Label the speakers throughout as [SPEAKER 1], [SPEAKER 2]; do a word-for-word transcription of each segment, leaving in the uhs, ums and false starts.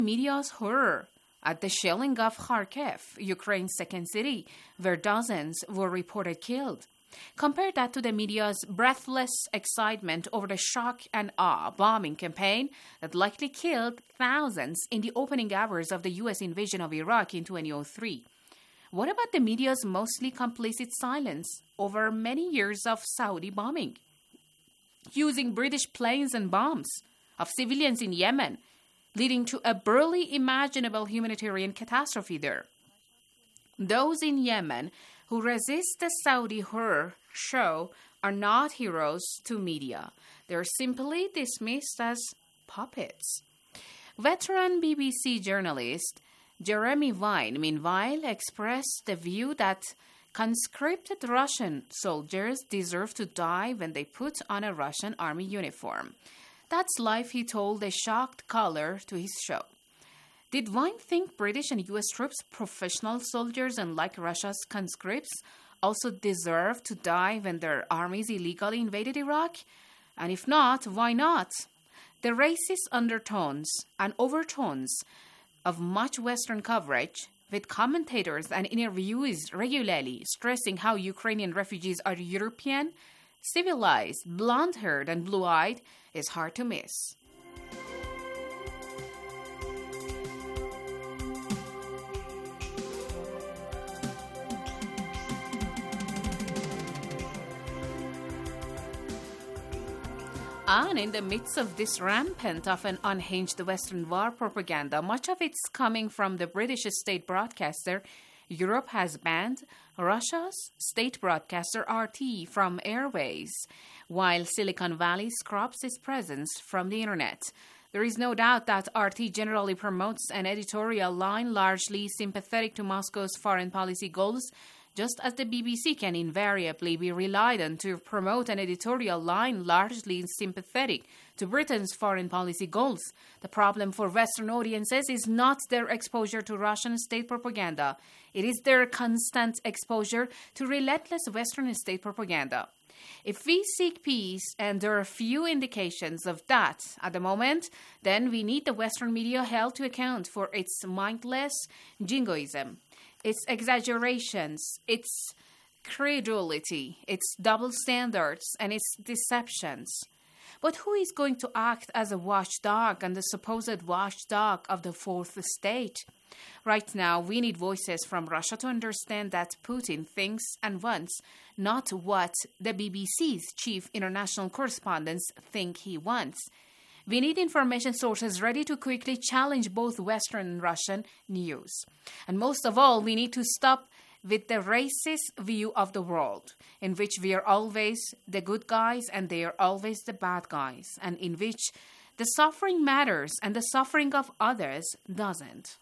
[SPEAKER 1] media's horror at the shelling of Kharkiv, Ukraine's second city, where dozens were reported killed. Compare that to the media's breathless excitement over the shock and awe bombing campaign that likely killed thousands in the opening hours of the U S invasion of Iraq in twenty oh three. What about the media's mostly complicit silence over many years of Saudi bombing, using British planes and bombs of civilians in Yemen, leading to a barely imaginable humanitarian catastrophe there? Those in Yemen who resist the Saudi horror show are not heroes to media. They're simply dismissed as puppets. Veteran B B C journalist Jeremy Vine, meanwhile, expressed the view that conscripted Russian soldiers deserve to die when they put on a Russian army uniform. That's life, he told a shocked caller to his show. Did Vine think British and U S troops, professional soldiers, unlike Russia's conscripts, also deserve to die when their armies illegally invaded Iraq? And if not, why not? The racist undertones and overtones of much Western coverage, with commentators and interviewees regularly stressing how Ukrainian refugees are European, civilized, blonde-haired, and blue-eyed, is hard to miss. And in the midst of this rampant, often unhinged Western war propaganda, much of it's coming from the British state broadcaster, Europe has banned Russia's state broadcaster R T from airways, while Silicon Valley scrubs its presence from the internet. There is no doubt that R T generally promotes an editorial line largely sympathetic to Moscow's foreign policy goals, just as the B B C can invariably be relied on to promote an editorial line largely sympathetic to Britain's foreign policy goals. The problem for Western audiences is not their exposure to Russian state propaganda. It is their constant exposure to relentless Western state propaganda. If we seek peace, and there are few indications of that at the moment, then we need the Western media held to account for its mindless jingoism, its exaggerations, its credulity, its double standards, and its deceptions. But who is going to act as a watchdog and the supposed watchdog of the fourth state? Right now, we need voices from Russia to understand that Putin thinks and wants not what the B B C's chief international correspondents think he wants. We need information sources ready to quickly challenge both Western and Russian news. And most of all, we need to stop with the racist view of the world, in which we are always the good guys and they are always the bad guys, and in which the suffering matters and the suffering of others doesn't.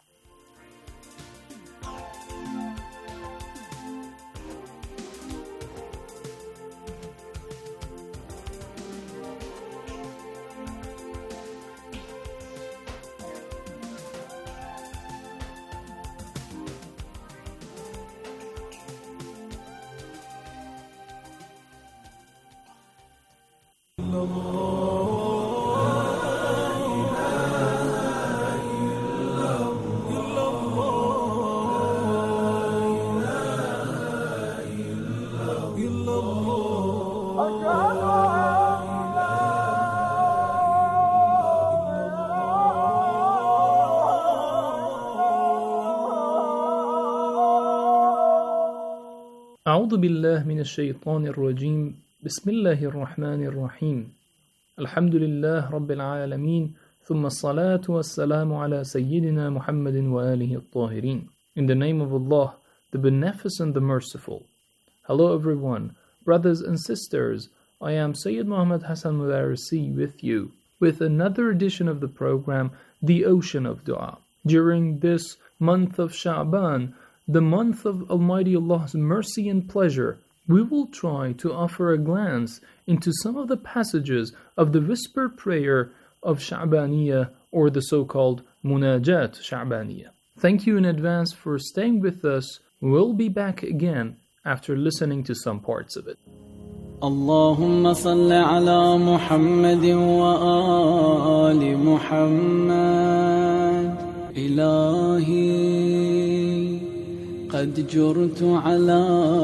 [SPEAKER 2] أعوذ بالله من الشيطان الرجيم بسم الله الرحمن الرحيم الحمد لله رب العالمين ثم الصلاة والسلام على سيدنا محمد وآله الطاهرين. In the name of Allah, the Beneficent, the Merciful. Hello everyone, brothers and sisters. I am Sayyid Muhammad Hassan Mudarisi with you with another edition of the program, The Ocean of Dua. During this month of Sha'ban, the month of Almighty Allah's mercy and pleasure, we will try to offer a glance into some of the passages of the whisper prayer of Sha'baniyah, or the so-called Munajat Sha'baniyah. Thank you in advance for staying with us. We'll be back again after listening to some parts of it.
[SPEAKER 3] اللهم صل على محمد وآل محمد إلهي قد جرت على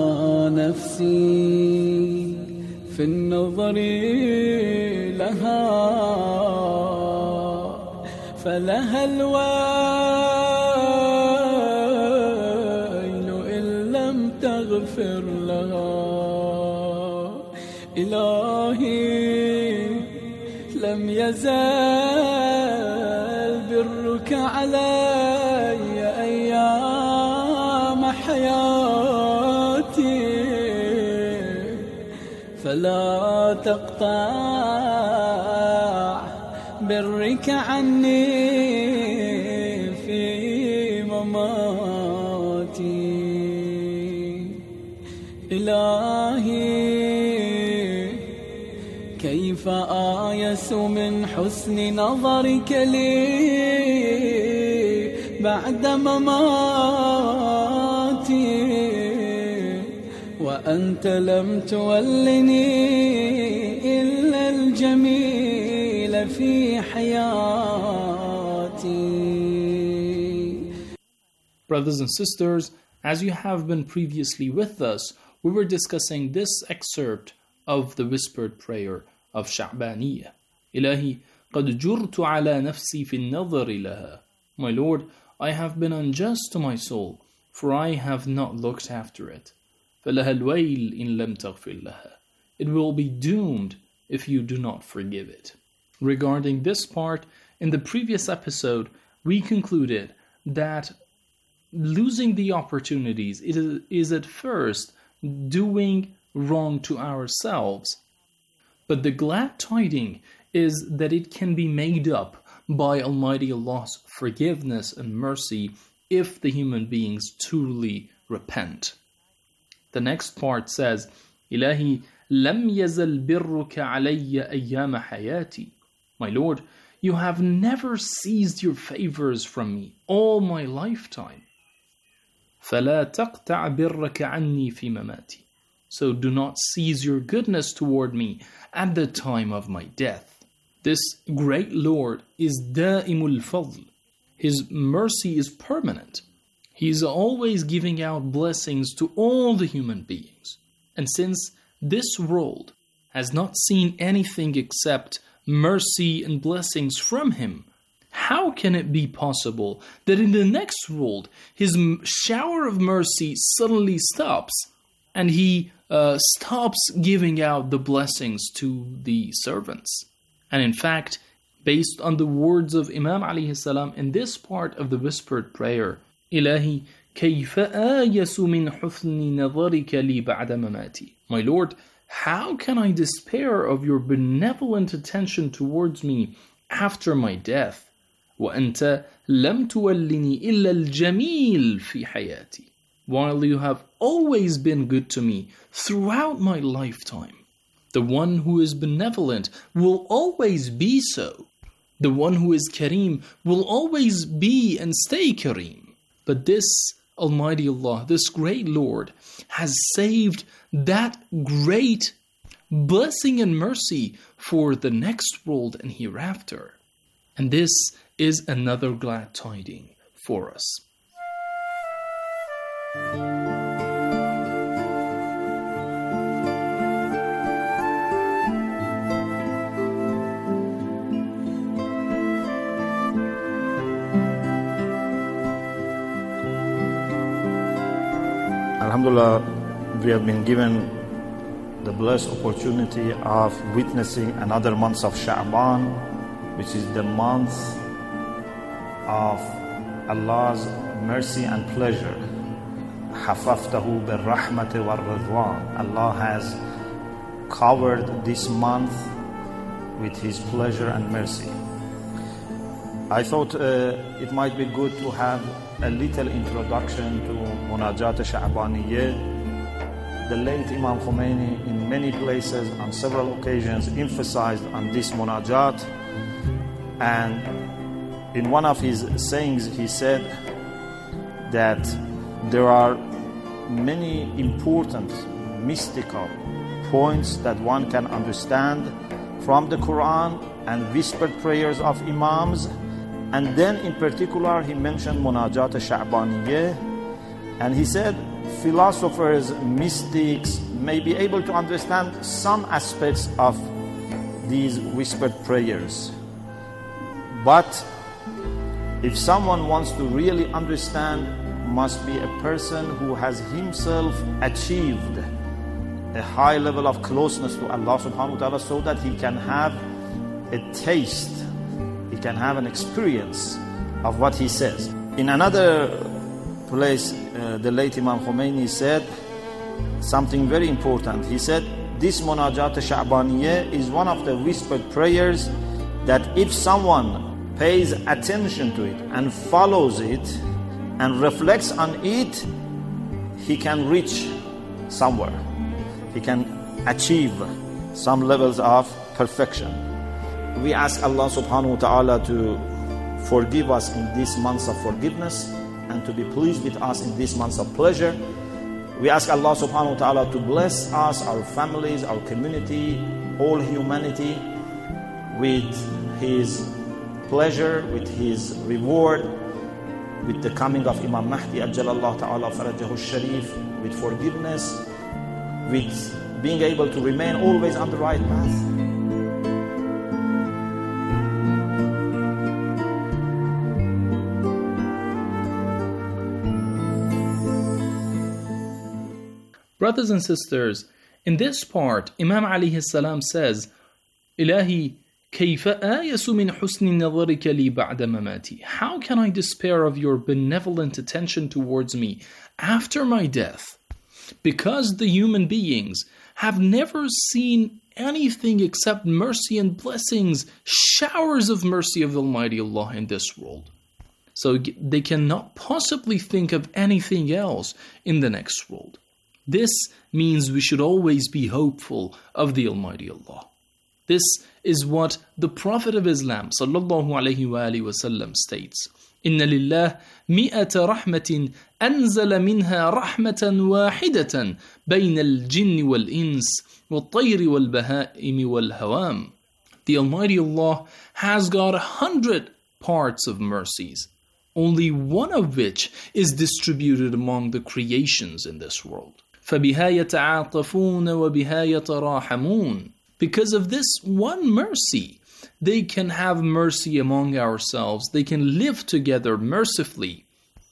[SPEAKER 3] نفسي في النظر لها فلها الويل إن لم تغفر لها إلهي لم يزال برك علي أيام حياتي فلا تقطع برك عني في مماتي إلهي كيف آيس من حسن نظرك لي بعد مماتي وأنت لم تولني إلا الجميل في حياتي.
[SPEAKER 2] Brothers and sisters, as you have been previously with us, we were discussing this excerpt of the whispered prayer of Sha'baniyah. إلهي قد جرت على نفسي في النظر لها. My Lord, I have been unjust to my soul, for I have not looked after it. فلها الويل إن لم تغفر لها. It will be doomed if you do not forgive it. Regarding this part, in the previous episode, we concluded that losing the opportunities is, is at first doing wrong to ourselves. But the glad tiding is that it can be made up by Almighty Allah's forgiveness and mercy if the human beings truly repent. The next part says, إلهي لم يزل برك علي أيام حياتي. My Lord, you have never ceased your favors from me all my lifetime. فلا تقطع برك عني في مماتي. So do not cease your goodness toward me at the time of my death. This great Lord is دائم الفضل. His mercy is permanent. He is always giving out blessings to all the human beings. And since this world has not seen anything except mercy and blessings from him, how can it be possible that in the next world his shower of mercy suddenly stops and he uh, stops giving out the blessings to the servants? And in fact, based on the words of Imam alayhi salam in this part of the whispered prayer, إلهي كيف آيس من حسن نظرك لي بعد مماتي. My Lord, how can I despair of your benevolent attention towards me after my death? وأنت لم تولني إلا الجميل في حياتي. While you have always been good to me throughout my lifetime. The one who is benevolent will always be so. The one who is Kareem will always be and stay Kareem. But this Almighty Allah, this great Lord, has saved that great blessing and mercy for the next world and hereafter. And this is another glad tiding for us.
[SPEAKER 4] Alhamdulillah, we have been given the blessed opportunity of witnessing another month of Sha'ban, which is the month of Allah's mercy and pleasure. حَفَفْتَهُ بِالرَّحْمَةِ وَالرِّضْوَانِ. Allah has covered this month with His pleasure and mercy. I thought uh, it might be good to have a little introduction to Munajat Sha'baniyah. The late Imam Khomeini in many places on several occasions emphasized on this Munajat, and in one of his sayings he said that there are many important mystical points that one can understand from the Quran and whispered prayers of Imams And then in particular he mentioned Munajat Sha'baniyah, and he said philosophers, mystics may be able to understand some aspects of these whispered prayers. But if someone wants to really understand, must be a person who has himself achieved a high level of closeness to Allah subhanahu wa ta'ala, so that he can have a taste, he can have an experience of what he says. In another place, uh, the late Imam Khomeini said something very important. He said, this Munajat Sha'baniyah is one of the whispered prayers that if someone pays attention to it and follows it and reflects on it, he can reach somewhere. He can achieve some levels of perfection. We ask Allah subhanahu wa ta'ala to forgive us in these months of forgiveness and to be pleased with us in these months of pleasure. We ask Allah subhanahu wa ta'ala to bless us, our families, our community, all humanity with His pleasure, with His reward, with the coming of Imam Mahdi Ajjalallahu ta'ala farajahu sharif, with forgiveness, with being able to remain always on the right path.
[SPEAKER 2] Brothers and sisters, in this part, Imam alayhi salam says, Ilahi, كيف آيس من حسن نظرك لي بعد مماتي? How can I despair of your benevolent attention towards me after my death? Because the human beings have never seen anything except mercy and blessings, showers of mercy of Almighty Allah in this world. So they cannot possibly think of anything else in the next world. This means we should always be hopeful of the Almighty Allah. This is what the Prophet of Islam sallallahu alayhi wa alihi wasallam states. إن لله مئة رحمة أنزل منها رحمة واحدة بين الجن والإنس والطير والبهائم والهوام. The Almighty Allah has got a hundred parts of mercies, only one of which is distributed among the creations in this world. فبها يتعاطفون وبها يتراحمون. Because of this one mercy, they can have mercy among ourselves. They can live together mercifully.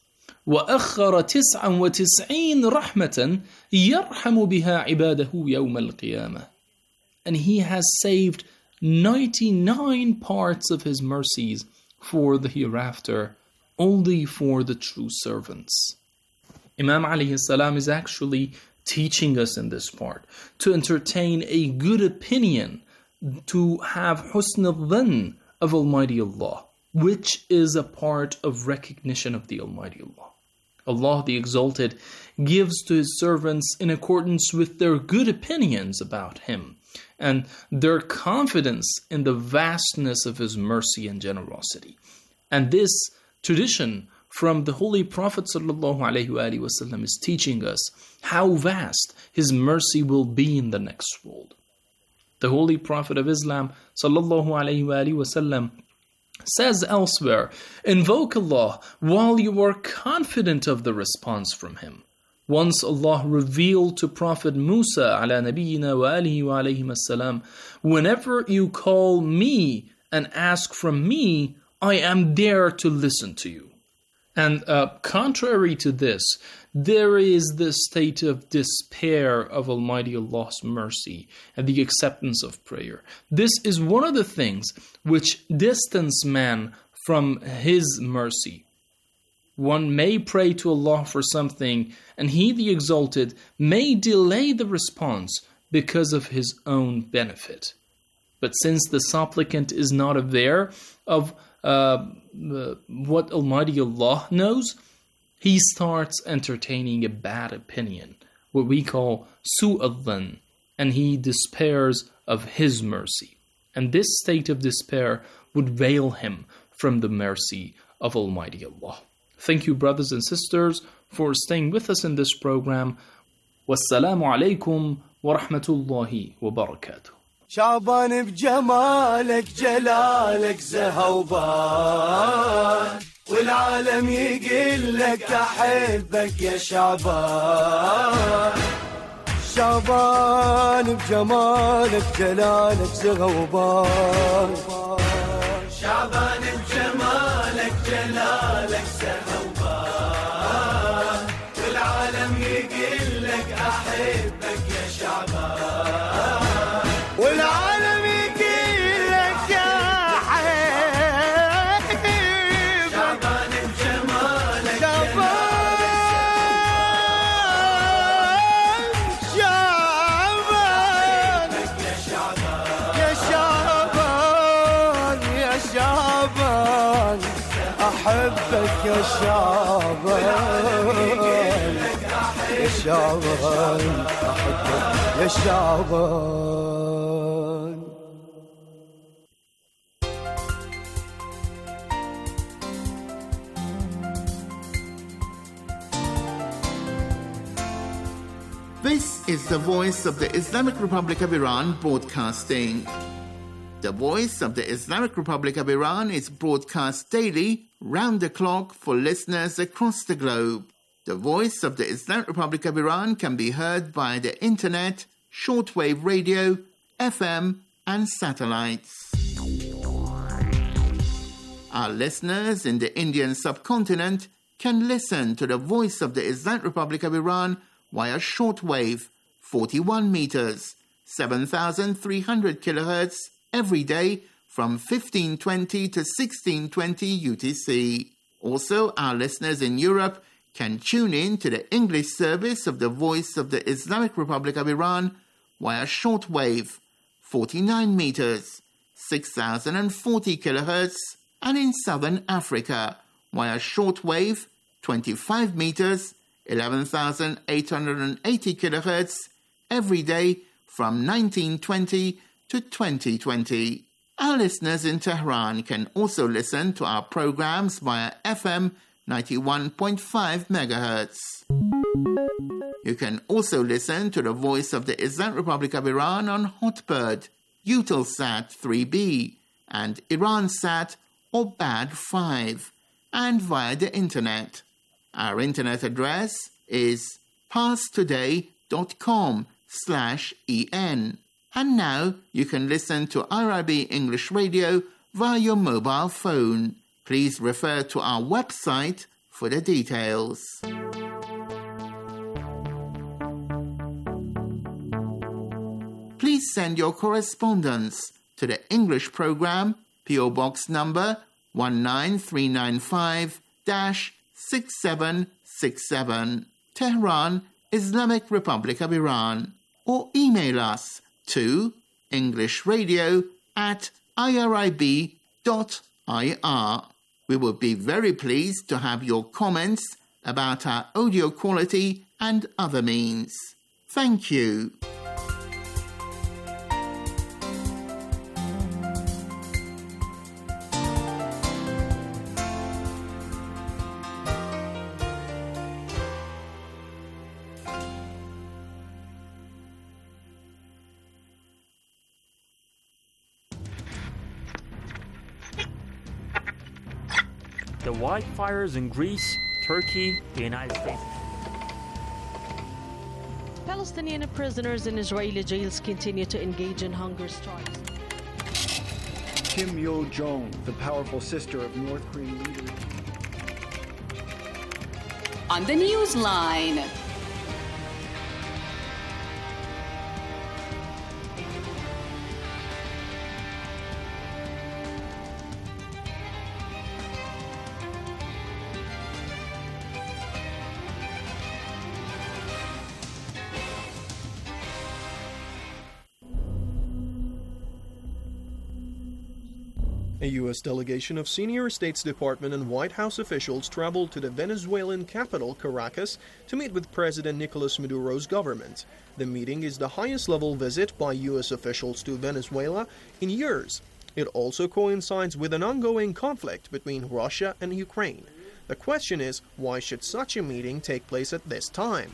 [SPEAKER 2] وأخر تسعا وتسعين رحمة يرحم بها عباده يوم القيامة. And He has saved ninety-nine parts of His mercies for the hereafter, only for the true servants. Imam alayhi salam is actually teaching us in this part to entertain a good opinion, to have husn al-dhann of Almighty Allah, which is a part of recognition of the Almighty Allah. Allah the Exalted gives to His servants in accordance with their good opinions about Him and their confidence in the vastness of His mercy and generosity. And this tradition from the Holy Prophet sallallahu alaihi wasallam is teaching us how vast His mercy will be in the next world. The Holy Prophet of Islam sallallahu alaihi wasallam says elsewhere, invoke Allah while you are confident of the response from Him. Once Allah revealed to Prophet Musa ala nabiyyina wa alihi wa alayhim assalam, whenever you call me and ask from me, I am there to listen to you. And uh, contrary to this, there is the state of despair of Almighty Allah's mercy and the acceptance of prayer. This is one of the things which distance man from His mercy. One may pray to Allah for something, and He, the Exalted, may delay the response because of His own benefit. But since the supplicant is not aware of Uh, uh, what Almighty Allah knows, he starts entertaining a bad opinion, what we call su'adhan, and he despairs of His mercy. And this state of despair would veil him from the mercy of Almighty Allah. Thank you, brothers and sisters, for staying with us in this program. Wassalamu alaikum wa rahmatullahi wa barakatuh.
[SPEAKER 5] شعبان بجمالك جلالك زهوبان والعالم يقول لك أحبك يا شعبان شعبان بجمالك جلالك زهوبان شعبان بجمالك جلالك زهوبان والعالم يقول لك أحبك يا شعبان والعالم يقول لك أحبك شعبان بجمالك شعبان يا شعبان يا شعبان يا شعبان أحبك يا شعبان يا شعبان أحبك يا شعبان
[SPEAKER 6] This is the voice of the Islamic Republic of Iran broadcasting. The voice of the Islamic Republic of Iran is broadcast daily, round the clock, for listeners across the globe. The voice of the Islamic Republic of Iran can be heard by the internet, shortwave radio, F M, and satellites. Our listeners in the Indian subcontinent can listen to the voice of the Islamic Republic of Iran via shortwave, forty-one meters, seven thousand three hundred kilohertz, every day from fifteen twenty to sixteen twenty U T C. Also, our listeners in Europe can tune in to the English service of the Voice of the Islamic Republic of Iran via shortwave, forty-nine meters, six thousand forty kilohertz, and in Southern Africa via shortwave, twenty-five meters, eleven thousand eight hundred eighty kilohertz, every day from nineteen twenty to twenty twenty. Our listeners in Tehran can also listen to our programs via F M ninety-one point five megahertz. You can also listen to the Voice of the Islamic Republic of Iran on Hotbird, Eutelsat three B, and Iransat or B A D five, and via the internet. Our internet address is parstoday.com slash en. And now you can listen to I R I B English Radio via your mobile phone. Please refer to our website for the details. Please send your correspondence to the English program, P O Box number one nine three nine five, six seven six seven, Tehran, Islamic Republic of Iran, or email us to englishradio at irib dot ir. We would be very pleased to have your comments about our audio quality and other means. Thank you.
[SPEAKER 7] The wildfires in Greece, Turkey, the United States.
[SPEAKER 8] Palestinian prisoners in Israeli jails continue to engage in hunger strikes.
[SPEAKER 9] Kim Yo-jong, the powerful sister of North Korean leader.
[SPEAKER 10] On the Newsline.
[SPEAKER 11] A U S delegation of senior States Department and White House officials traveled to the Venezuelan capital, Caracas, to meet with President Nicolas Maduro's government. The meeting is the highest-level visit by U S officials to Venezuela in years. It also coincides with an ongoing conflict between Russia and Ukraine. The question is, why should such a meeting take place at this time?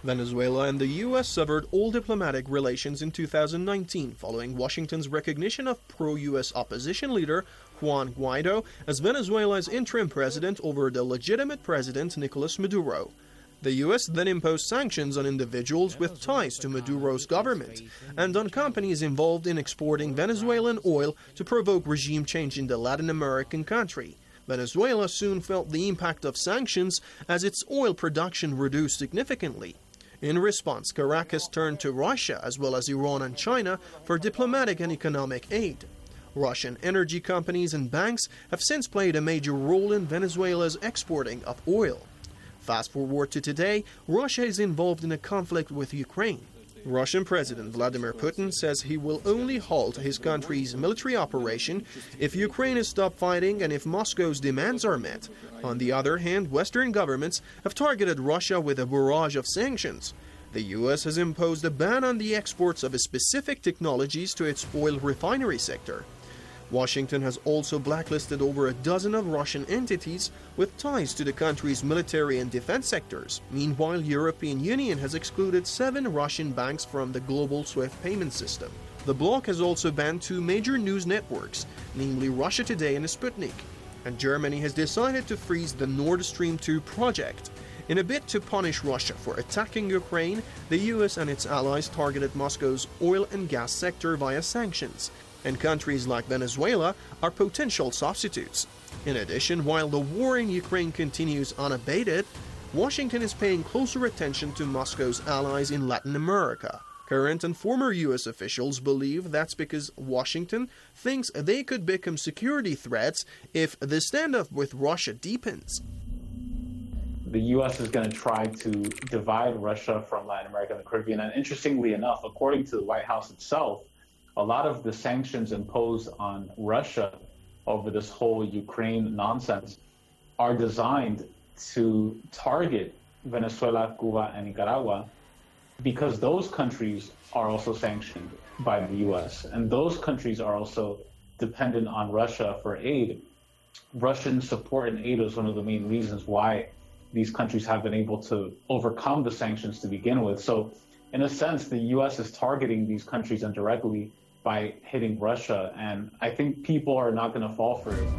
[SPEAKER 11] Venezuela and the U S severed all diplomatic relations in two thousand nineteen following Washington's recognition of pro-U S opposition leader Juan Guaido as Venezuela's interim president over the legitimate president Nicolas Maduro. The U S then imposed sanctions on individuals with ties to Maduro's government and on companies involved in exporting Venezuelan oil to provoke regime change in the Latin American country. Venezuela soon felt the impact of sanctions as its oil production reduced significantly. In response, Caracas turned to Russia as well as Iran and China for diplomatic and economic aid. Russian energy companies and banks have since played a major role in Venezuela's exporting of oil. Fast forward to today, Russia is involved in a conflict with Ukraine. Russian President Vladimir Putin says he will only halt his country's military operation if Ukraine is stopped fighting and if Moscow's demands are met. On the other hand, Western governments have targeted Russia with a barrage of sanctions. The U S has imposed a ban on the exports of specific technologies to its oil refinery sector. Washington has also blacklisted over a dozen of Russian entities with ties to the country's military and defense sectors. Meanwhile, European Union has excluded seven Russian banks from the global SWIFT payment system. The bloc has also banned two major news networks, namely Russia Today and Sputnik. And Germany has decided to freeze the Nord Stream two project. In a bid to punish Russia for attacking Ukraine, the U S and its allies targeted Moscow's oil and gas sector via sanctions. And countries like Venezuela are potential substitutes. In addition, while the war in Ukraine continues unabated, Washington is paying closer attention to Moscow's allies in Latin America. Current and former U S officials believe that's because Washington thinks they could become security threats if the standoff with Russia deepens.
[SPEAKER 12] The U S is going to try to divide Russia from Latin America and the Caribbean. And interestingly enough, according to the White House itself, a lot of the sanctions imposed on Russia over this whole Ukraine nonsense are designed to target Venezuela, Cuba, and Nicaragua because those countries are also sanctioned by the U S, and those countries are also dependent on Russia for aid. Russian support and aid is one of the main reasons why these countries have been able to overcome the sanctions to begin with. So in a sense, the U S is targeting these countries indirectly by hitting Russia, and I think people are not going to fall for it.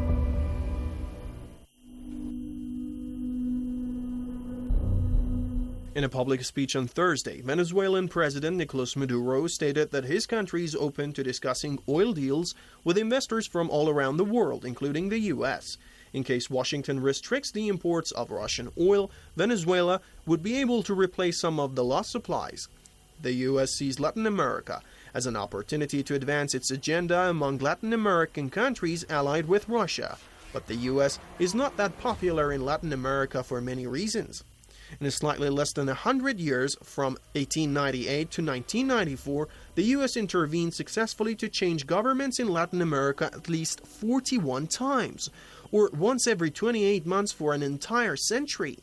[SPEAKER 11] In a public speech on Thursday, Venezuelan President Nicolas Maduro stated that his country is open to discussing oil deals with investors from all around the world, including the U S. In case Washington restricts the imports of Russian oil, Venezuela would be able to replace some of the lost supplies. The U S sees Latin America as an opportunity to advance its agenda among Latin American countries allied with Russia. But the U S is not that popular in Latin America for many reasons. In slightly less than one hundred years, from eighteen ninety-eight to nineteen ninety-four, the U S intervened successfully to change governments in Latin America at least forty-one times, or once every twenty-eight months for an entire century.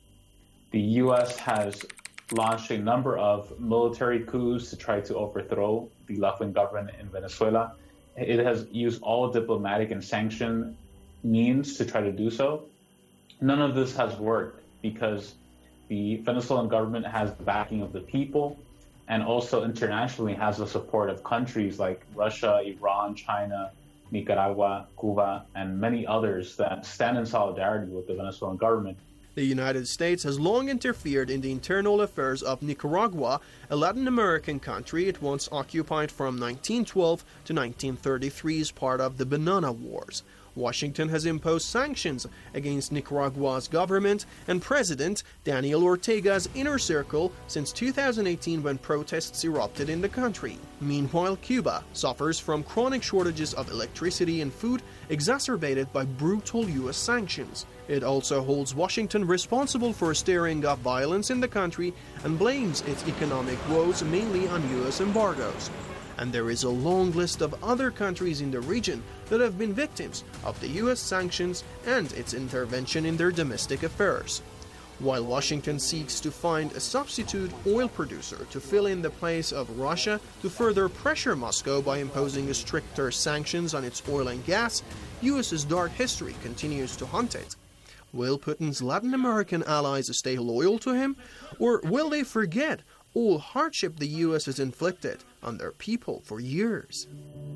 [SPEAKER 12] The U S has launched a number of military coups to try to overthrow the left-wing government in Venezuela. It has used all diplomatic and sanction means to try to do so. None of this has worked because the Venezuelan government has the backing of the people and also internationally has the support of countries like Russia, Iran, China, Nicaragua, Cuba, and many others that stand in solidarity with the Venezuelan government.
[SPEAKER 11] The United States has long interfered in the internal affairs of Nicaragua, a Latin American country it once occupied from nineteen twelve to nineteen thirty-three as part of the Banana Wars. Washington has imposed sanctions against Nicaragua's government and President Daniel Ortega's inner circle since two thousand eighteen, when protests erupted in the country. Meanwhile, Cuba suffers from chronic shortages of electricity and food exacerbated by brutal U S sanctions. It also holds Washington responsible for stirring up violence in the country and blames its economic woes mainly on U S embargoes. And there is a long list of other countries in the region that have been victims of the U S sanctions and its intervention in their domestic affairs. While Washington seeks to find a substitute oil producer to fill in the place of Russia to further pressure Moscow by imposing stricter sanctions on its oil and gas, U S's dark history continues to haunt it. Will Putin's Latin American allies stay loyal to him, or will they forget all hardship the U S has inflicted on their people for years?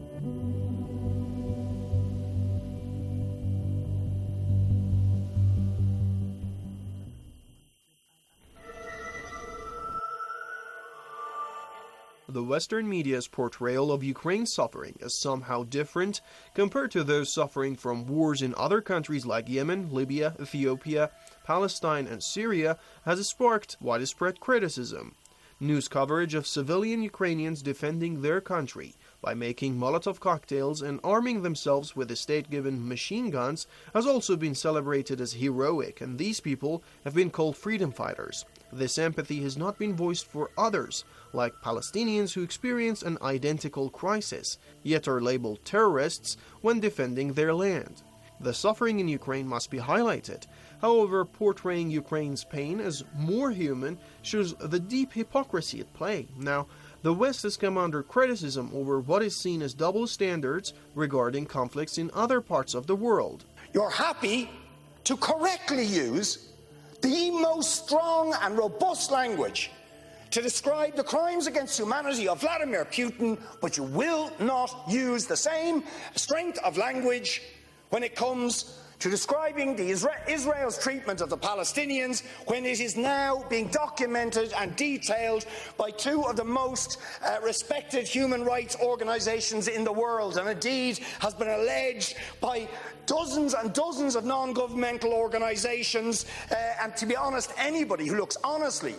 [SPEAKER 11] The Western media's portrayal of Ukraine's suffering is somehow different compared to those suffering from wars in other countries like Yemen, Libya, Ethiopia, Palestine, and Syria has sparked widespread criticism. News coverage of civilian Ukrainians defending their country by making Molotov cocktails and arming themselves with state-given machine guns has also been celebrated as heroic, and these people have been called freedom fighters. This empathy has not been voiced for others, like Palestinians who experience an identical crisis, yet are labeled terrorists when defending their land. The suffering in Ukraine must be highlighted. However, portraying Ukraine's pain as more human shows the deep hypocrisy at play. Now, the West has come under criticism over what is seen as double standards regarding conflicts in other parts of the world.
[SPEAKER 13] You're happy to correctly use the most strong and robust language to describe the crimes against humanity of Vladimir Putin, but you will not use the same strength of language when it comes to describing the Isra- Israel's treatment of the Palestinians, when it is now being documented and detailed by two of the most uh, respected human rights organisations in the world, and indeed has been alleged by dozens and dozens of non-governmental organisations, uh, and to be honest, anybody who looks honestly.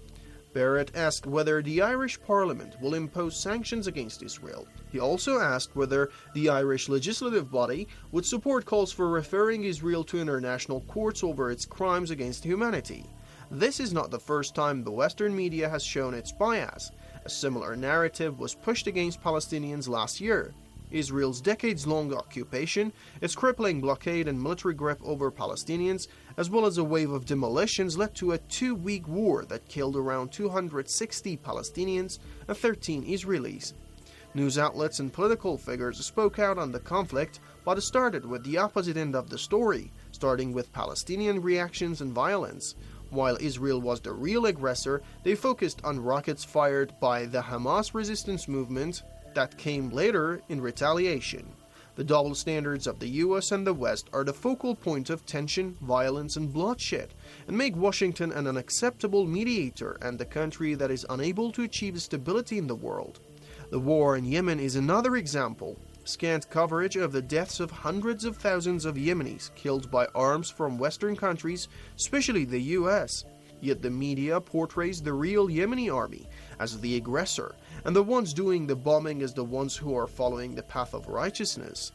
[SPEAKER 11] Barrett asked whether the Irish Parliament will impose sanctions against Israel. He also asked whether the Irish legislative body would support calls for referring Israel to international courts over its crimes against humanity. This is not the first time the Western media has shown its bias. A similar narrative was pushed against Palestinians last year. Israel's decades-long occupation, its crippling blockade and military grip over Palestinians, as well as a wave of demolitions, led to a two-week war that killed around two hundred sixty Palestinians and thirteen Israelis. News outlets and political figures spoke out on the conflict, but it started with the opposite end of the story, starting with Palestinian reactions and violence. While Israel was the real aggressor, they focused on rockets fired by the Hamas resistance movement that came later in retaliation. The double standards of the U S and the West are the focal point of tension, violence, and bloodshed, and make Washington an unacceptable mediator and a country that is unable to achieve stability in the world. The war in Yemen is another example. Scant coverage of the deaths of hundreds of thousands of Yemenis killed by arms from Western countries, especially the U S. Yet the media portrays the real Yemeni army as the aggressor, and the ones doing the bombing as the ones who are following the path of righteousness.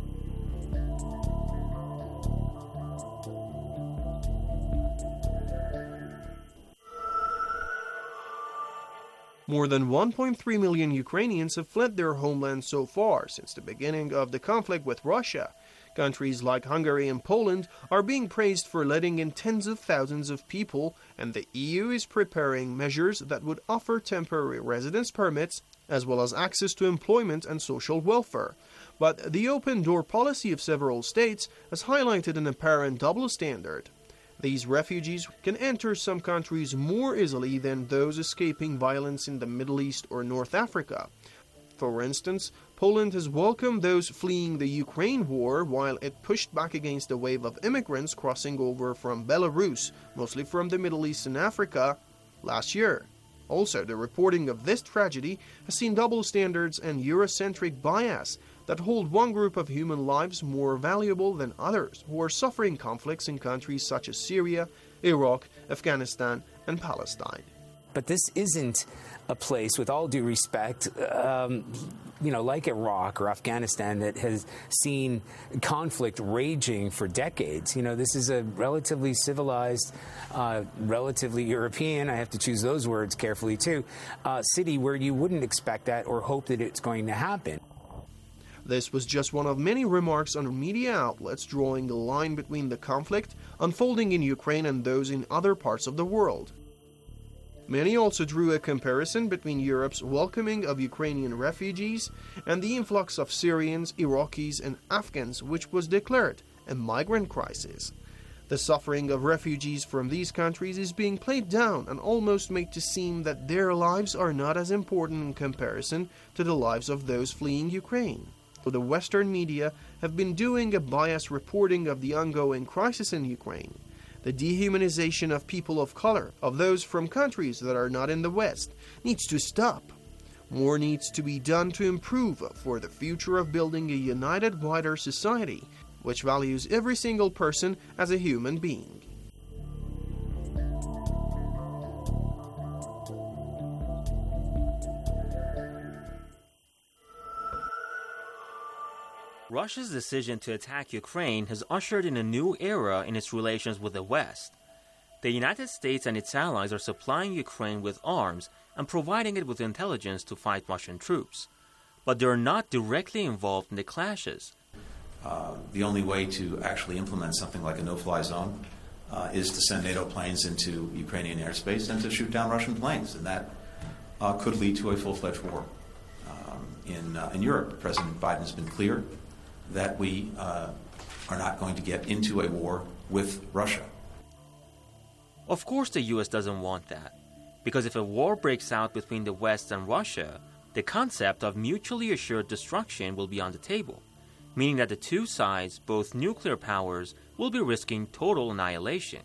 [SPEAKER 11] More than one point three million Ukrainians have fled their homeland so far since the beginning of the conflict with Russia. Countries like Hungary and Poland are being praised for letting in tens of thousands of people, and the E U is preparing measures that would offer temporary residence permits as well as access to employment and social welfare. But the open-door policy of several states has highlighted an apparent double standard. These refugees can enter some countries more easily than those escaping violence in the Middle East or North Africa. For instance, Poland has welcomed those fleeing the Ukraine war while it pushed back against a wave of immigrants crossing over from Belarus, mostly from the Middle East and Africa, last year. Also, the reporting of this tragedy has seen double standards and Eurocentric bias that hold one group of human lives more valuable than others who are suffering conflicts in countries such as Syria, Iraq, Afghanistan, and Palestine.
[SPEAKER 14] But this isn't a place, with all due respect, um, you know, like Iraq or Afghanistan, that has seen conflict raging for decades. You know, this is a relatively civilized, uh, relatively European, I have to choose those words carefully too, uh, city where you wouldn't expect that or hope that it's going to happen.
[SPEAKER 11] This was just one of many remarks on media outlets drawing a line between the conflict unfolding in Ukraine and those in other parts of the world. Many also drew a comparison between Europe's welcoming of Ukrainian refugees and the influx of Syrians, Iraqis, and Afghans, which was declared a migrant crisis. The suffering of refugees from these countries is being played down and almost made to seem that their lives are not as important in comparison to the lives of those fleeing Ukraine. The Western media have been doing a biased reporting of the ongoing crisis in Ukraine. The dehumanization of people of color, of those from countries that are not in the West, needs to stop. More needs to be done to improve for the future of building a united, wider society which values every single person as a human being.
[SPEAKER 15] Russia's decision to attack Ukraine has ushered in a new era in its relations with the West. The United States and its allies are supplying Ukraine with arms and providing it with intelligence to fight Russian troops. But they're not directly involved in the clashes.
[SPEAKER 16] Uh, the only way to actually implement something like a no-fly zone uh, is to send NATO planes into Ukrainian airspace and to shoot down Russian planes, and that uh, could lead to a full-fledged war. Um, in, uh, in Europe, President Biden has been clear that we uh, are not going to get into a war with Russia.
[SPEAKER 15] Of course the U S doesn't want that, because if a war breaks out between the West and Russia, the concept of mutually assured destruction will be on the table, meaning that the two sides, both nuclear powers, will be risking total annihilation.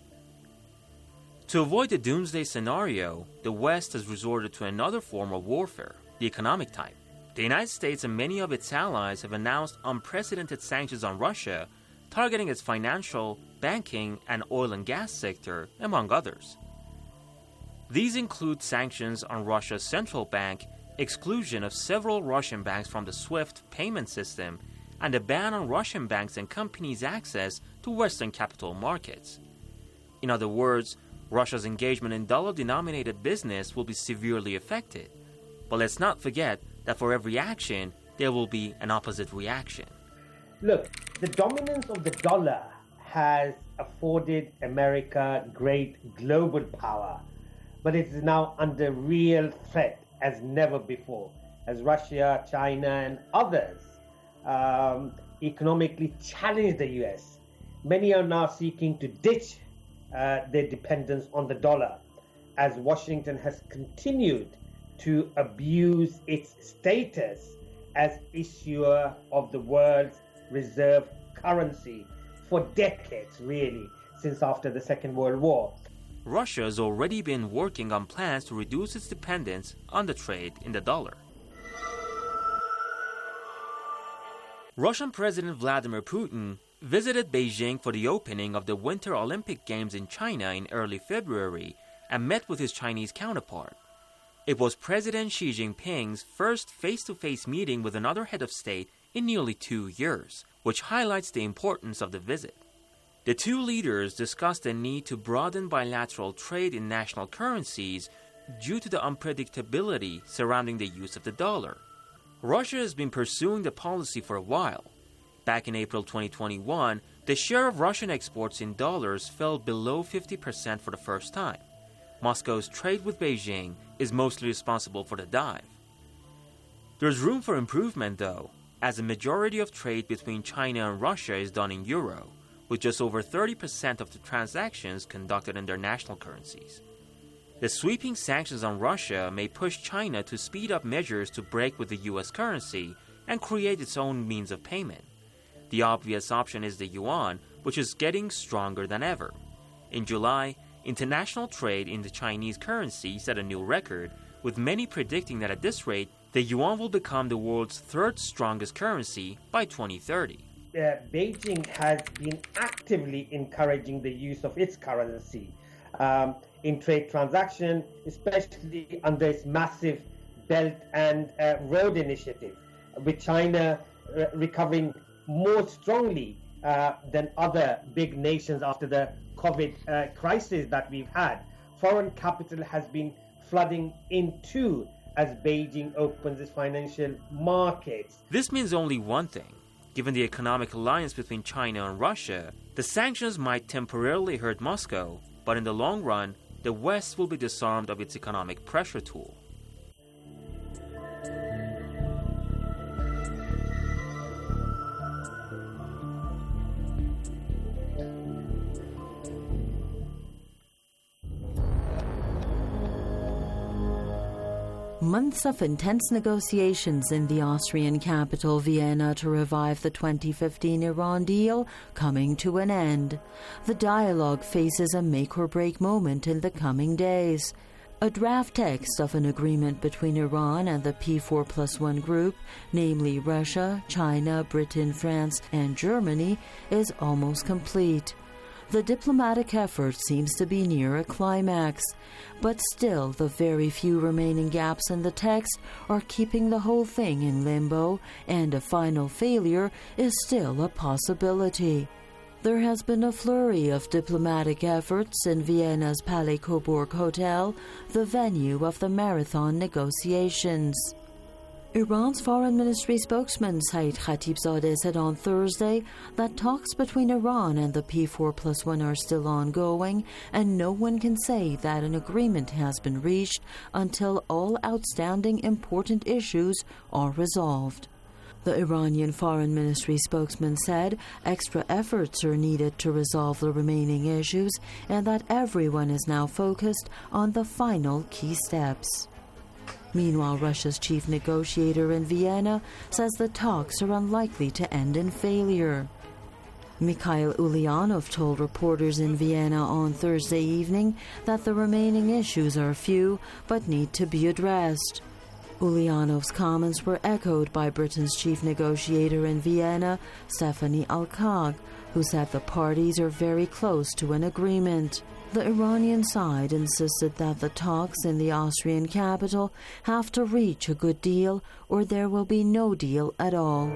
[SPEAKER 15] To avoid the doomsday scenario, the West has resorted to another form of warfare, the economic type. The United States and many of its allies have announced unprecedented sanctions on Russia, targeting its financial, banking, and oil and gas sector, among others. These include sanctions on Russia's central bank, exclusion of several Russian banks from the SWIFT payment system, and a ban on Russian banks and companies' access to Western capital markets. In other words, Russia's engagement in dollar-denominated business will be severely affected. But let's not forget that for every action, there will be an opposite reaction.
[SPEAKER 17] Look, the dominance of the dollar has afforded America great global power, but it is now under real threat as never before, as Russia, China, and others um, economically challenge the U S. Many are now seeking to ditch uh, their dependence on the dollar, as Washington has continued to abuse its status as issuer of the world's reserve currency for decades, really, since after the Second World War.
[SPEAKER 15] Russia has already been working on plans to reduce its dependence on the trade in the dollar. Russian President Vladimir Putin visited Beijing for the opening of the Winter Olympic Games in China in early February and met with his Chinese counterpart. It was President Xi Jinping's first face-to-face meeting with another head of state in nearly two years, which highlights the importance of the visit. The two leaders discussed the need to broaden bilateral trade in national currencies due to the unpredictability surrounding the use of the dollar. Russia has been pursuing the policy for a while. Back in April twenty twenty-one, the share of Russian exports in dollars fell below fifty percent for the first time. Moscow's trade with Beijing is mostly responsible for the dive. There's room for improvement, though, as the majority of trade between China and Russia is done in euro, with just over thirty percent of the transactions conducted in their national currencies. The sweeping sanctions on Russia may push China to speed up measures to break with the U S currency and create its own means of payment. The obvious option is the yuan, which is getting stronger than ever. In July, international trade in the Chinese currency set a new record, with many predicting that at this rate, the yuan will become the world's third strongest currency by twenty thirty.
[SPEAKER 17] Uh, Beijing has been actively encouraging the use of its currency um, in trade transactions, especially under its massive Belt and uh, Road Initiative, with China uh, recovering more strongly uh, than other big nations after the COVID uh, crisis that we've had. Foreign capital has been flooding in too as Beijing opens its financial markets.
[SPEAKER 15] This means only one thing. Given the economic alliance between China and Russia, the sanctions might temporarily hurt Moscow, but in the long run, the West will be disarmed of its economic pressure tool.
[SPEAKER 18] Months of intense negotiations in the Austrian capital Vienna to revive the twenty fifteen Iran deal coming to an end. The dialogue faces a make-or-break moment in the coming days. A draft text of an agreement between Iran and the P four plus one group, namely Russia, China, Britain, France, and Germany, is almost complete. The diplomatic effort seems to be near a climax, but still the very few remaining gaps in the text are keeping the whole thing in limbo, and a final failure is still a possibility. There has been a flurry of diplomatic efforts in Vienna's Palais Coburg Hotel, the venue of the marathon negotiations. Iran's Foreign Ministry spokesman Saeed Khatibzadeh said on Thursday that talks between Iran and the P four plus one are still ongoing, and no one can say that an agreement has been reached until all outstanding important issues are resolved. The Iranian Foreign Ministry spokesman said extra efforts are needed to resolve the remaining issues and that everyone is now focused on the final key steps. Meanwhile, Russia's chief negotiator in Vienna says the talks are unlikely to end in failure. Mikhail Ulyanov told reporters in Vienna on Thursday evening that the remaining issues are few but need to be addressed. Ulyanov's comments were echoed by Britain's chief negotiator in Vienna, Stephanie Alkag, who said the parties are very close to an agreement. The Iranian side insisted that the talks in the Austrian capital have to reach a good deal or there will be no deal at all.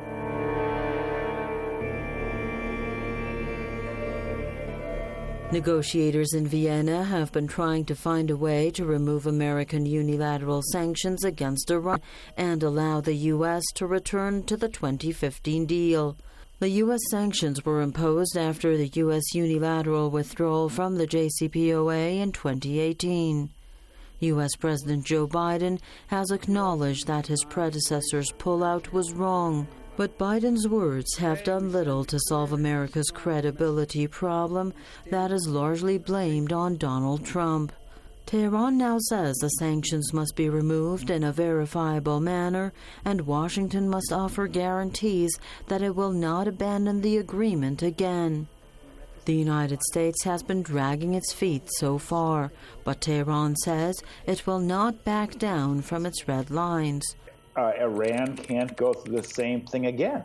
[SPEAKER 18] Negotiators in Vienna have been trying to find a way to remove American unilateral sanctions against Iran and allow the U S to return to the twenty fifteen deal. The U S sanctions were imposed after the U S unilateral withdrawal from the J C P O A in twenty eighteen. U S President Joe Biden has acknowledged that his predecessor's pullout was wrong, but Biden's words have done little to solve America's credibility problem that is largely blamed on Donald Trump. Tehran now says the sanctions must be removed in a verifiable manner, and Washington must offer guarantees that it will not abandon the agreement again. The United States has been dragging its feet so far, but Tehran says it will not back down from its red lines.
[SPEAKER 19] Uh, Iran can't go through the same thing again.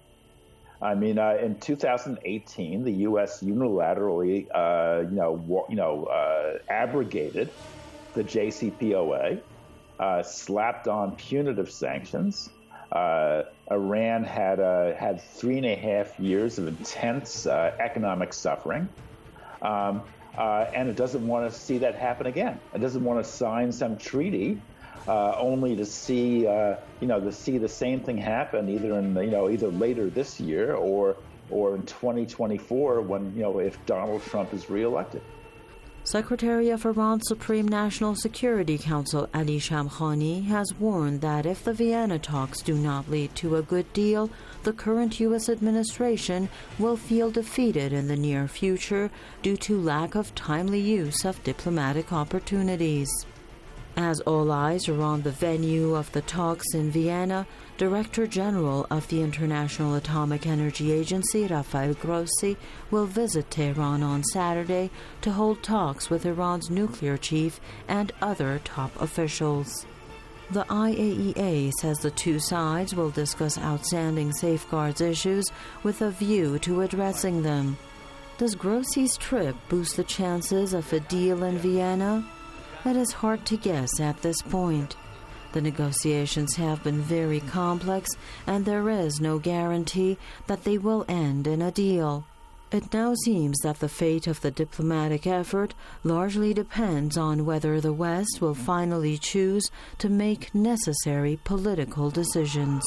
[SPEAKER 19] I mean, uh, in two thousand eighteen, the U S unilaterally, uh, you know, wa- you know, uh, abrogated the J C P O A, uh, slapped on punitive sanctions. Uh, Iran had uh, had three and a half years of intense uh, economic suffering, um, uh, and it doesn't want to see that happen again. It doesn't want to sign some treaty. Uh, only to see, uh, you know, to see the same thing happen either in, you know, either later this year or or in twenty twenty-four when, you know, if Donald Trump is reelected.
[SPEAKER 18] Secretary of Iran's Supreme National Security Council Ali Shamkhani has warned that if the Vienna talks do not lead to a good deal, the current U S administration will feel defeated in the near future due to lack of timely use of diplomatic opportunities. As all eyes are on the venue of the talks in Vienna, Director General of the International Atomic Energy Agency, Rafael Grossi, will visit Tehran on Saturday to hold talks with Iran's nuclear chief and other top officials. The I A E A says the two sides will discuss outstanding safeguards issues with a view to addressing them. Does Grossi's trip boost the chances of a deal in Vienna? It is hard to guess at this point. The negotiations have been very complex, and there is no guarantee that they will end in a deal. It now seems that the fate of the diplomatic effort largely depends on whether the West will finally choose to make necessary political decisions.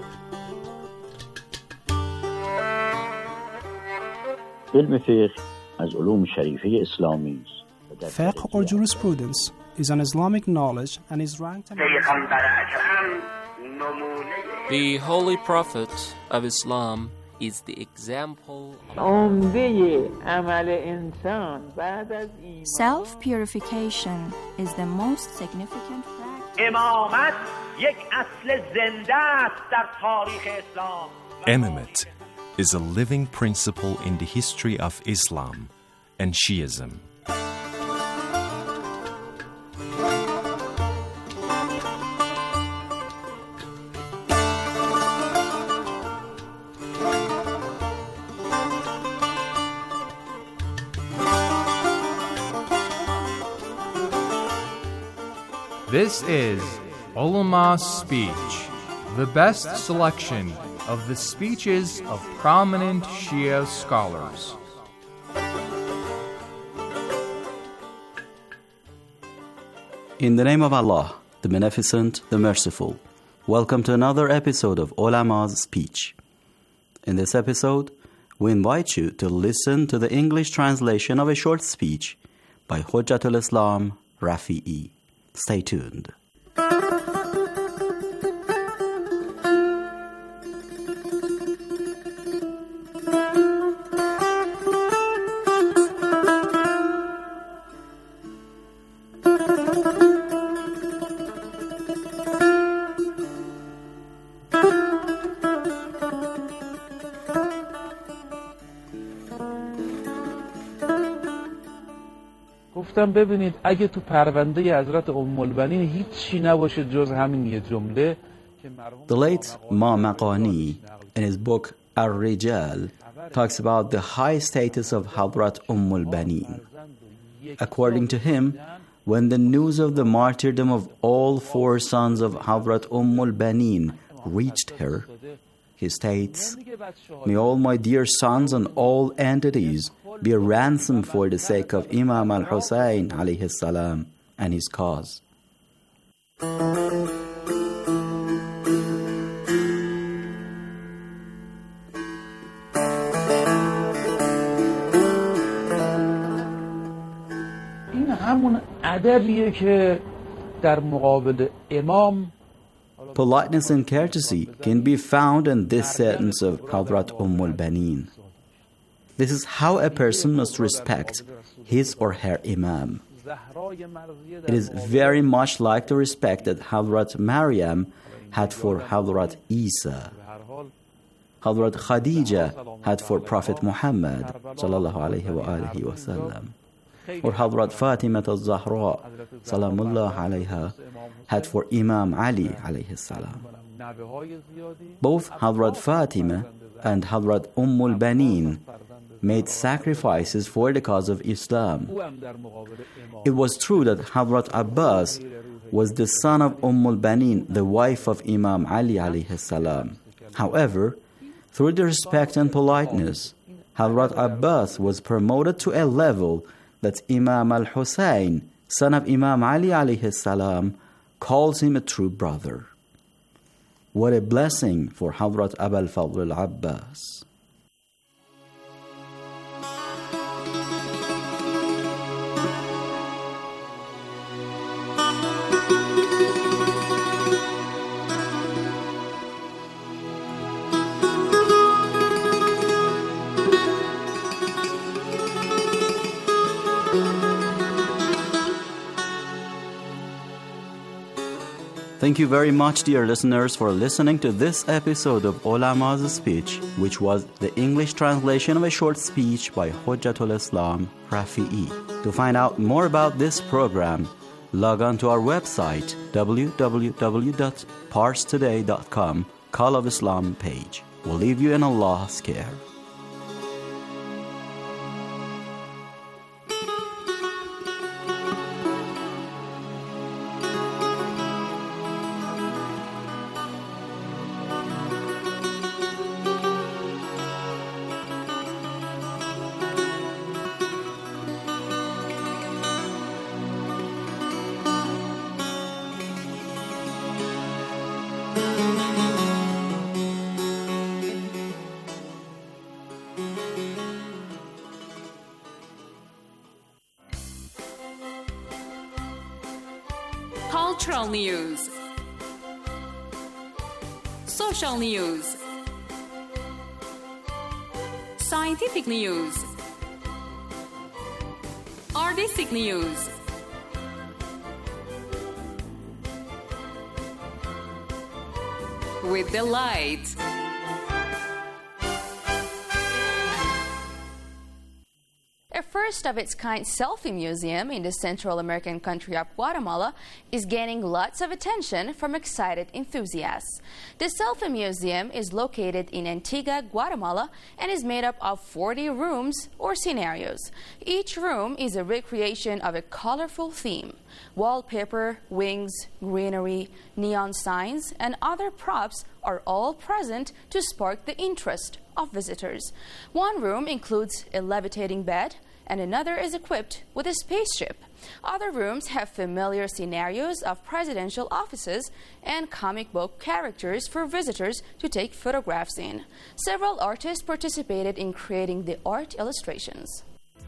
[SPEAKER 20] بالمثير از علوم شریفه اسلامی است.
[SPEAKER 21] Fiqh or jurisprudence is an Islamic knowledge and is ranked among
[SPEAKER 22] The Holy Prophet of Islam is the example
[SPEAKER 23] Self-purification is the most significant practice.
[SPEAKER 24] Imamate is a living principle in the history of Islam and Shiism.
[SPEAKER 25] This is Ulama's Speech, the best selection of the speeches of prominent Shia scholars.
[SPEAKER 26] In the name of Allah, the Beneficent, the Merciful, welcome to another episode of Ulama's Speech. In this episode, we invite you to listen to the English translation of a short speech by Hujjatul Islam Rafi'i. Stay tuned.
[SPEAKER 27] گفتم ببینید اگه تو پرونده حضرت ام البنین هیچ چی نباشه جز همین یه جمله.
[SPEAKER 26] The late Ma Maqani, in his book Ar-Rijal, talks about the high status of Hadrat Umm al-Banin. According to him, when the news of the martyrdom of all four sons of Hadrat Umm al-Banin reached her, he states, "May all my dear sons and all entities be a ransom for the sake of Imam al-Hussein alayhi salam and his cause."
[SPEAKER 27] این همون ادبیه که در مقابل امام.
[SPEAKER 26] Politeness and courtesy can be found in this sentence of Hadrat Umm al-Banin. This is how a person must respect his or her Imam. It is very much like the respect that Hadrat Maryam had for Hadrat Isa, Hadrat Khadija had for Prophet Muhammad sallallahu alayhi wa alihi wa sallam, or Hadrat Fatima al-Zahra salamullah alayha had for Imam Ali alayhi salam. Both Hadrat Fatima and Hadrat Umm al-Banin made sacrifices for the cause of Islam. It was true that Hadrat Abbas was the son of Umm al-Banin, the wife of Imam Ali alayhi salam. However, through the respect and politeness, Hadrat Abbas was promoted to a level that Imam al-Hussein, son of Imam Ali alayhi salam, calls him a true brother. What a blessing for Hadrat Abul Fadl al-Abbas. Thank you very much, dear listeners, for listening to this episode of Ulama's Speech, which was the English translation of a short speech by Hujjatul Islam Rafi'i. To find out more about this program, log on to our website, w w w dot pars today dot com, Call of Islam page. We'll leave you in Allah's care.
[SPEAKER 10] Cultural news. Social news. Scientific news. Artistic news. With delight.
[SPEAKER 1] A first-of-its-kind selfie museum in the Central American country of Guatemala is gaining lots of attention from excited enthusiasts. The selfie museum is located in Antigua, Guatemala, and is made up of forty rooms or scenarios. Each room is a recreation of a colorful theme. Wallpaper, wings, greenery, neon signs, and other props are all present to spark the interest of visitors. One room includes a levitating bed, and another is equipped with a spaceship. Other rooms have familiar scenarios of presidential offices and comic book characters for visitors to take photographs in. Several artists participated in creating the art illustrations.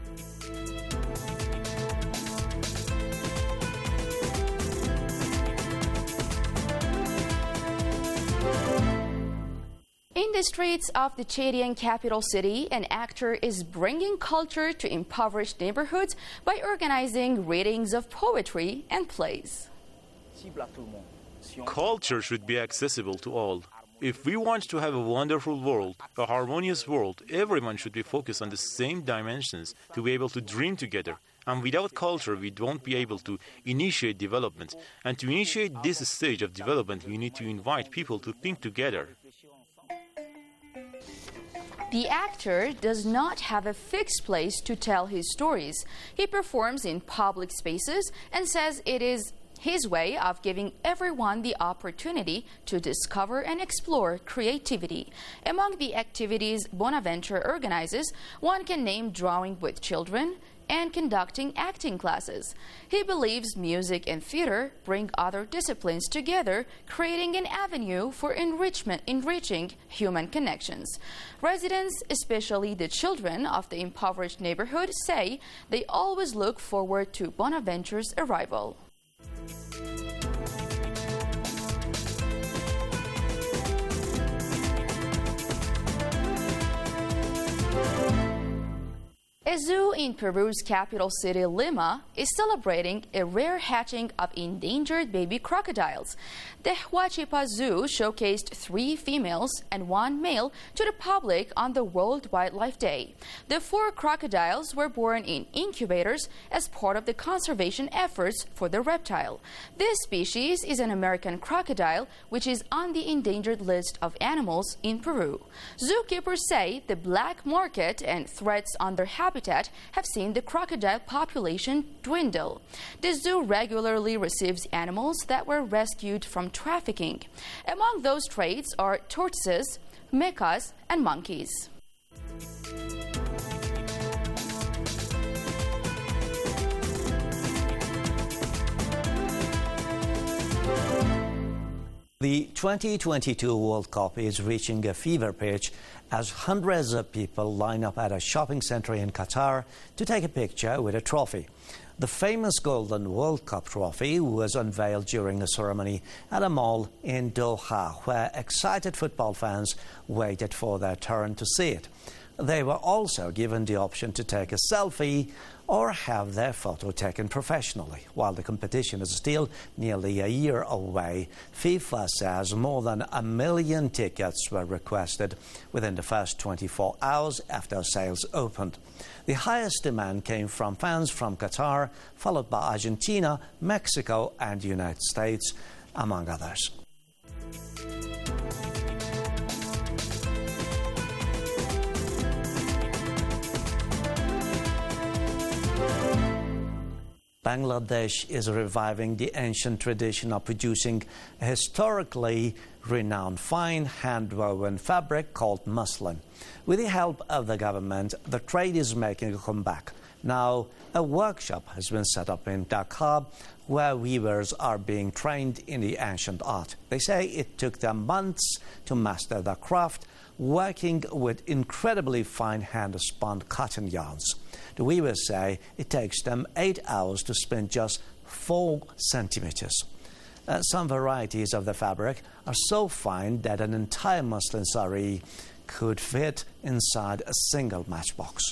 [SPEAKER 1] In the streets of the Chadian capital city, an actor is bringing culture to impoverished neighborhoods by organizing readings of poetry and plays.
[SPEAKER 2] Culture should be accessible to all. If we want to have a wonderful world, a harmonious world, everyone should be focused on the same dimensions to be able to dream together. And without culture, we won't be able to initiate development. And to initiate this stage of development, we need to invite people to think together.
[SPEAKER 1] The actor does not have a fixed place to tell his stories. He performs in public spaces and says it is his way of giving everyone the opportunity to discover and explore creativity. Among the activities Bonaventure organizes, one can name drawing with children and conducting acting classes. He believes music and theater bring other disciplines together, creating an avenue for enrichment, enriching human connections. Residents, especially the children of the impoverished neighborhood, say they always look forward to Bonaventure's arrival. A zoo in Peru's capital city, Lima, is celebrating a rare hatching of endangered baby crocodiles. The Huachipa Zoo showcased three females and one male to the public on the World Wildlife Day. The four crocodiles were born in incubators as part of the conservation efforts for the reptile. This species is an American crocodile, which is on the endangered list of animals in Peru. Zookeepers say the black market and threats on their habitat have seen the crocodile population dwindle. The zoo regularly receives animals that were rescued from trafficking. Among those traits are tortoises, mecas, and monkeys.
[SPEAKER 3] The twenty twenty-two World Cup is reaching a fever pitch as hundreds of people line up at a shopping center in Qatar to take a picture with a trophy. The famous Golden World Cup trophy was unveiled during a ceremony at a mall in Doha, where excited football fans waited for their turn to see it. They were also given the option to take a selfie or have their photo taken professionally. While the competition is still nearly a year away, FIFA says more than a million tickets were requested within the first twenty-four hours after sales opened. The highest demand came from fans from Qatar, followed by Argentina, Mexico, and the United States, among others. Bangladesh is reviving the ancient tradition of producing a historically renowned fine hand-woven fabric called muslin. With the help of the government, the trade is making a comeback. Now, a workshop has been set up in Dhaka where weavers are being trained in the ancient art. They say it took them months to master the craft, working with incredibly fine hand-spun cotton yarns. The weavers say it takes them eight hours to spin just four centimeters. Uh, some varieties of the fabric are so fine that an entire muslin sari could fit inside a single matchbox.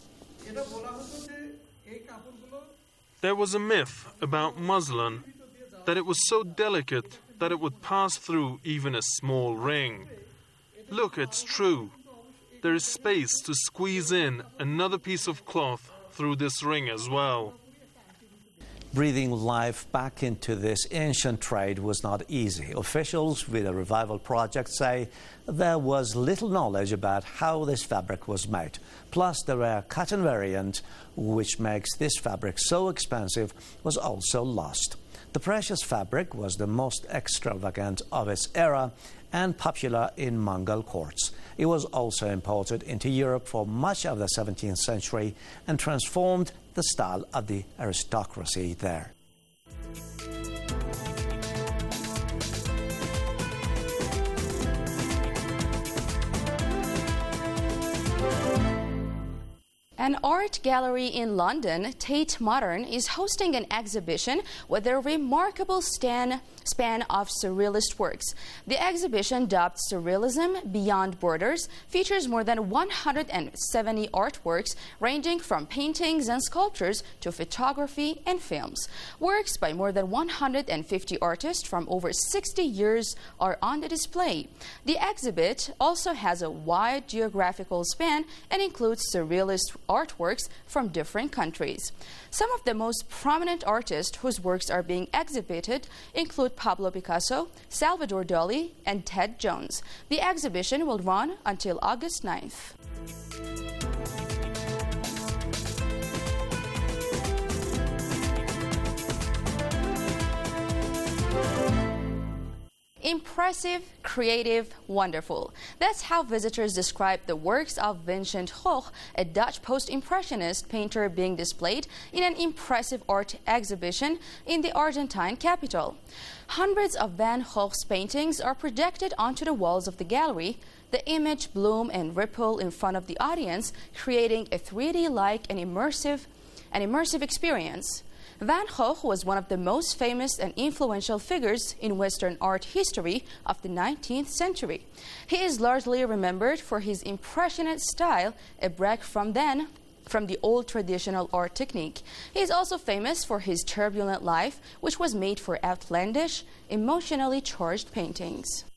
[SPEAKER 4] There was a myth about muslin that it was so delicate that it would pass through even a small ring. Look, it's true. There is space to squeeze in another piece of cloth through this ring as well.
[SPEAKER 3] Breathing life back into this ancient trade was not easy. Officials with the revival project say there was little knowledge about how this fabric was made. Plus, the rare cotton variant, which makes this fabric so expensive, was also lost. The precious fabric was the most extravagant of its era and popular in Mongol courts. It was also imported into Europe for much of the seventeenth century and transformed the style of the aristocracy there.
[SPEAKER 1] An art gallery in London, Tate Modern, is hosting an exhibition with a remarkable span, span of surrealist works. The exhibition, dubbed Surrealism Beyond Borders, features more than one hundred seventy artworks ranging from paintings and sculptures to photography and films. Works by more than one hundred fifty artists from over sixty years are on the display. The exhibit also has a wide geographical span and includes surrealist artworks from different countries. Some of the most prominent artists whose works are being exhibited include Pablo Picasso, Salvador Dali, and Ted Jones. The exhibition will run until August ninth. Impressive, creative, wonderful. That's how visitors describe the works of Vincent Gogh, a Dutch post-impressionist painter being displayed in an impressive art exhibition in the Argentine capital. Hundreds of Van Gogh's paintings are projected onto the walls of the gallery. The image bloom and ripple in front of the audience, creating a three D-like and immersive, an immersive experience. Van Gogh was one of the most famous and influential figures in Western art history of the nineteenth century. He is largely remembered for his impressionist style, a break from then from the old traditional art technique. He is also famous for his turbulent life, which was made for outlandish, emotionally charged paintings.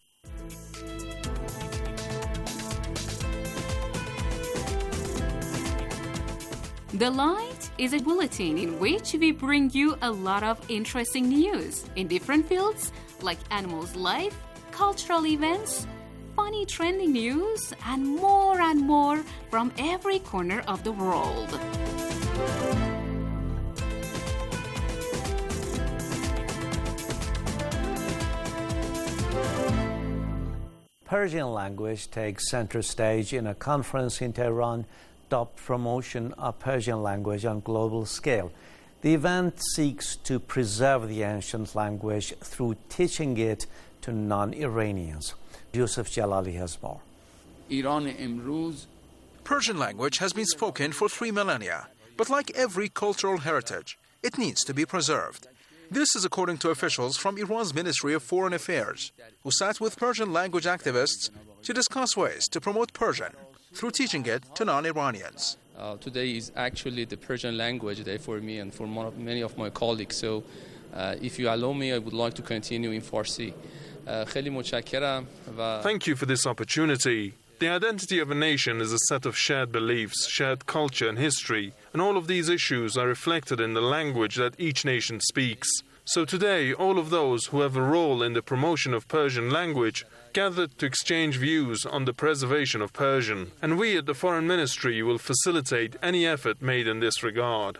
[SPEAKER 10] The Light is a bulletin in which we bring you a lot of interesting news in different fields like animals' life, cultural events, funny trending news, and more and more from every corner of the world.
[SPEAKER 3] Persian language takes center stage in a conference in Tehran dubbed Promotion of Persian Language on Global Scale. The event seeks to preserve the ancient language through teaching it to non-Iranians. Yusuf Jalali has more.
[SPEAKER 5] Persian language has been spoken for three millennia, but like every cultural heritage, it needs to be preserved. This is according to officials from Iran's Ministry of Foreign Affairs, who sat with Persian language activists to discuss ways to promote Persian through teaching it to non-Iranians.
[SPEAKER 6] Uh, today is actually the Persian language day for me and for many of my colleagues. So uh, if you allow me, I would like to continue in Farsi. Uh,
[SPEAKER 4] Thank you for this opportunity. The identity of a nation is a set of shared beliefs, shared culture and history, and all of these issues are reflected in the language that each nation speaks. So today, all of those who have a role in the promotion of Persian language gathered to exchange views on the preservation of Persian, and we at the Foreign Ministry will facilitate any effort made in this regard.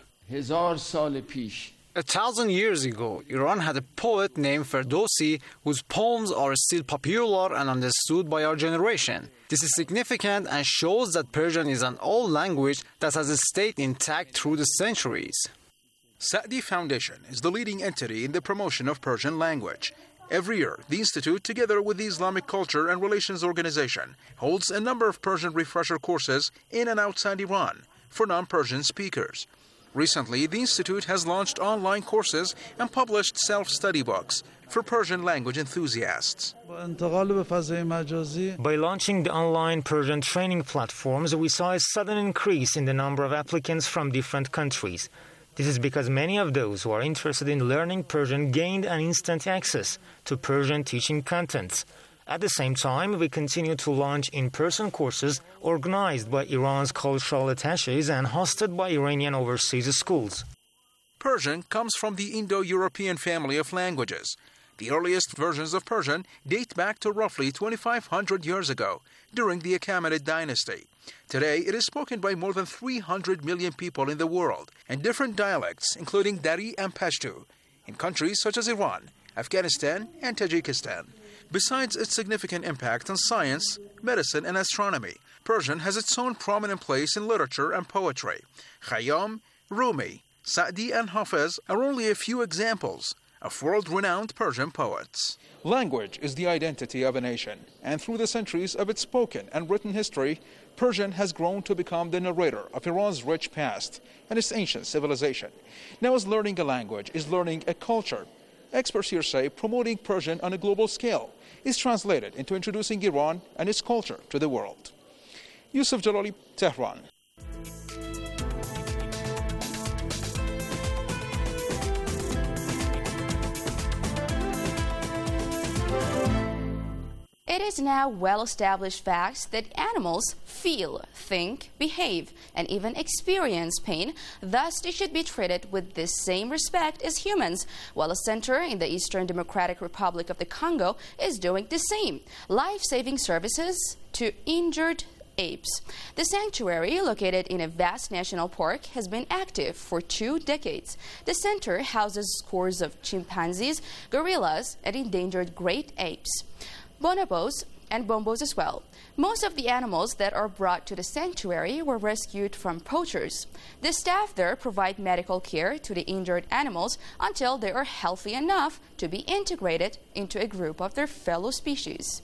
[SPEAKER 7] A thousand years ago, Iran had a poet named Ferdowsi whose poems are still popular and understood by our generation. This is significant and shows that Persian is an old language that has stayed intact through the centuries.
[SPEAKER 5] Sa'di Foundation is the leading entity in the promotion of Persian language. Every year, the Institute, together with the Islamic Culture and Relations Organization, holds a number of Persian refresher courses in and outside Iran for non-Persian speakers. Recently, the Institute has launched online courses and published self-study books for Persian language enthusiasts.
[SPEAKER 8] By launching the online Persian training platforms, we saw a sudden increase in the number of applicants from different countries. This is because many of those who are interested in learning Persian gained an instant access to Persian teaching contents. At the same time, we continue to launch in-person courses organized by Iran's cultural attachés and hosted by Iranian overseas schools.
[SPEAKER 5] Persian comes from the Indo-European family of languages. The earliest versions of Persian date back to roughly twenty-five hundred years ago, during the Achaemenid dynasty. Today, it is spoken by more than three hundred million people in the world, and different dialects, including Dari and Pashto, in countries such as Iran, Afghanistan, and Tajikistan. Besides its significant impact on science, medicine, and astronomy, Persian has its own prominent place in literature and poetry. Khayyam, Rumi, Sa'di, and Hafiz are only a few examples of world-renowned Persian poets. Language is the identity of a nation, and through the centuries of its spoken and written history, Persian has grown to become the narrator of Iran's rich past and its ancient civilization. Now, as learning a language is learning a culture, experts here say promoting Persian on a global scale is translated into introducing Iran and its culture to the world. Yusuf Jalali, Tehran.
[SPEAKER 1] It is now well-established fact that animals feel, think, behave, and even experience pain. Thus, they should be treated with the same respect as humans, while a center in the Eastern Democratic Republic of the Congo is doing the same, life-saving services to injured apes. The sanctuary, located in a vast national park, has been active for two decades. The center houses scores of chimpanzees, gorillas, and endangered great apes, bonobos, and bombos as well. Most of the animals that are brought to the sanctuary were rescued from poachers. The staff there provide medical care to the injured animals until they are healthy enough to be integrated into a group of their fellow species.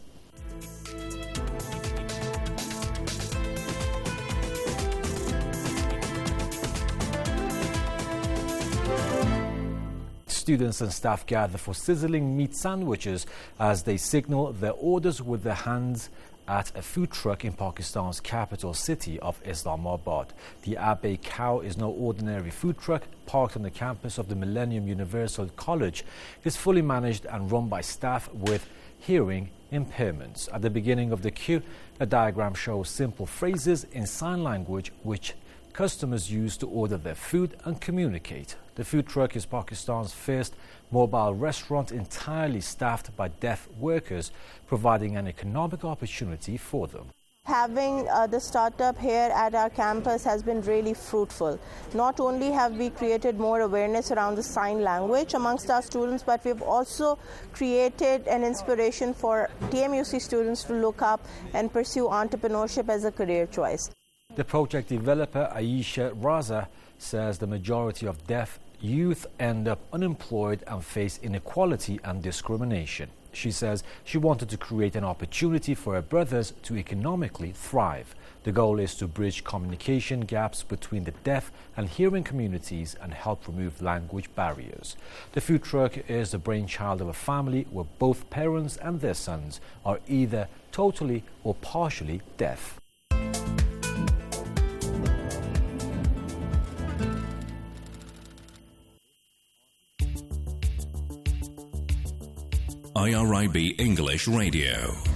[SPEAKER 9] Students and staff gather for sizzling meat sandwiches as they signal their orders with their hands at a food truck in Pakistan's capital city of Islamabad. The Abbey Cow is no ordinary food truck. Parked on the campus of the Millennium Universal College, it is fully managed and run by staff with hearing impairments. At the beginning of the queue, a diagram shows simple phrases in sign language which customers use to order their food and communicate. The food truck is Pakistan's first mobile restaurant entirely staffed by deaf workers, providing an economic opportunity for them.
[SPEAKER 11] Having uh, the startup here at our campus has been really fruitful. Not only have we created more awareness around the sign language amongst our students, but we've also created an inspiration for T M U C students to look up and pursue entrepreneurship as a career choice.
[SPEAKER 9] The project developer Aisha Raza says the majority of deaf youth end up unemployed and face inequality and discrimination. She says she wanted to create an opportunity for her brothers to economically thrive. The goal is to bridge communication gaps between the deaf and hearing communities and help remove language barriers. The food truck is the brainchild of a family where both parents and their sons are either totally or partially deaf.
[SPEAKER 12] I R I B English Radio.